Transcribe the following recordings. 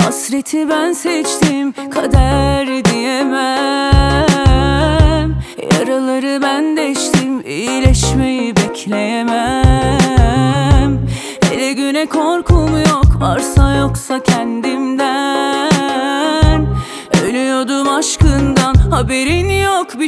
Hasreti ben seçtim, kader diyemem. Yaraları ben deştim, iyileşmeyi bekleyemem. Hele güne korkum yok, varsa yoksa kendimden. Ölüyordum aşkından, haberin yok bir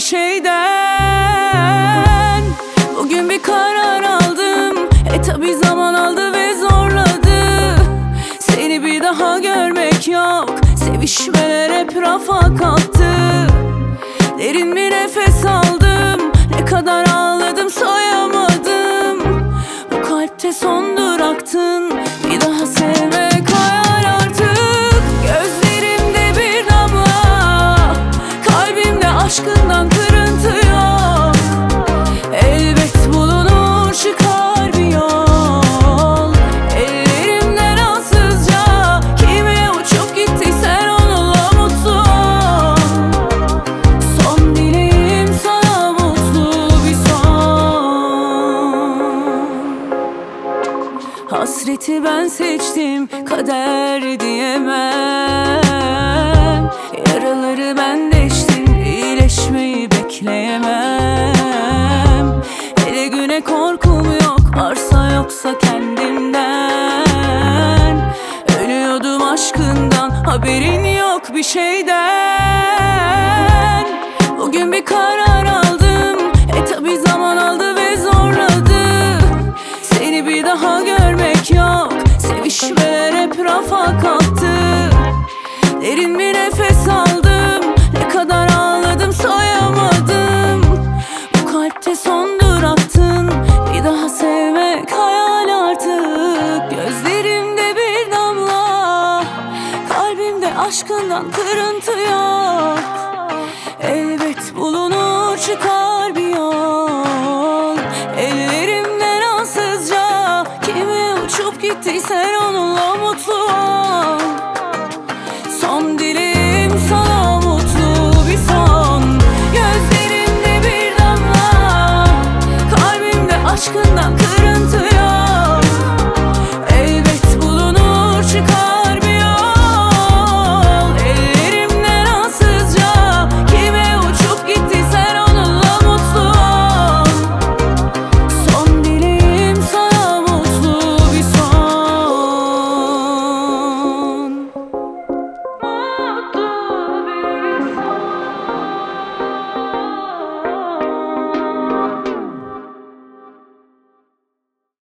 şeyden. Bugün bir karar aldım, tabi zaman aldı ve zorladı. Seni bir daha görmek yok, sevişmeler hep rafa kalktı. Derin bir nefes aldım, ne kadar ağladım sayamadım. Bu kalpte son duraktın, bir daha sevmek hayal artık. Gözlerimde bir damla, kalbimde aşkından kırıntı yok. Elbet bulunur çıkar bir yol. Ellerimden ansızca kime uçup gittiysen onunla mutlu ol. Son dileğim sana mutlu bir son. Hasreti ben seçtim, kader diyemem. Yaraları ben deştim, iyileşmeyi bekleyemem. Hele güne korkum yok, varsa yoksa kendimden. Ölüyordum aşkından, haberin yok bir şeyden. Bugün bir karar aldım, tabi zaman aldı ve zorladı. Seni bir daha görmek yok, sevişmeler hep rafa kalktı. Derin bir nefes aldım, ne kadar ağladım sayamadım. Bu kalpte son duraktın, bir daha sevmek hayal artık. Gözlerimde bir damla, kalbimde aşkından kırıntı yok. Elbet bulunur çıkar bir yol. Ellerimden ansızca kime uçup gittiysen onunla